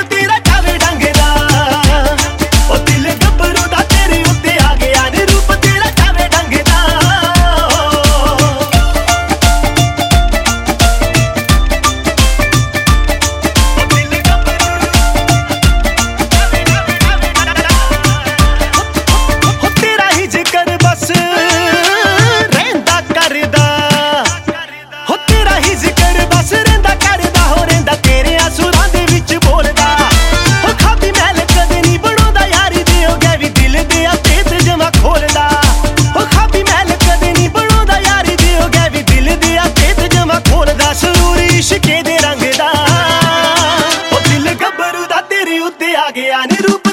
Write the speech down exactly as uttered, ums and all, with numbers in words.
ਤੇਰਾ ਜਾਵੇ ਡੰਗਦਾ ਉਹ ਦਿਲ ਗੱਭਰੂ ਦਾ ਤੇਰੇ ਉੱਤੇ ਆ ਗਿਆ ਨੀ ਰੂਪ ਤੇਰਾ ਜਾਵੇ ਡੰਗਦਾ ਉਹ ਦਿਲ ਗੱਭਰੂ ਜਾਵੇ ਜਾਵੇ ਜਾਵੇ ਹੋ ਤੇਰਾ ਹੀ ਜ਼ਿਕਰ ਬਸ ਰਹਿੰਦਾ ਕਰਦਾ ਹੋ ਤੇਰਾ ਹੀ ਜ਼ਿਕਰ ਬਸ ਰਹਿੰਦਾ ਕਰਦਾ ਹੋ ਰਹਿੰਦਾ ਤੇਰੇ ਸੁਰਾਂ ਦੇ ਵਿੱਚ ਬੋਲਦਾ ਹੋ ਖਾਬੀ ਮਹਿਲ ਕਦੇ ਨਹੀਂ ਬਣਾਉਂਦਾ ਯਾਰੀ ਦੇ ਹੋ ਗਿਆ ਵੀ ਦਿਲ ਦੇ ਆ ਭੇਤ ਜਮਾ ਖੋਲਦਾ ਹੋ ਖਾਬੀ ਮਹਿਲ ਕਦੇ ਨਹੀਂ ਬਣਾਉਂਦਾ ਯਾਰੀ ਦੇ ਹੋ ਗਿਆ ਵੀ ਦਿਲ ਦੇ ਆ ਭੇਤ ਜਮਾ ਖੋਲਦਾ ਸਰੂਰ ਇਸ਼ਕੇ ਦੇ ਰੰਗ ਦਾ ਉਹ ਦਿਲ ਗੱਭਰੂ ਦਾ ਤੇਰੇ ਉੱਤੇ ਆ ਗਿਆ ਨੀ ਰੂਪ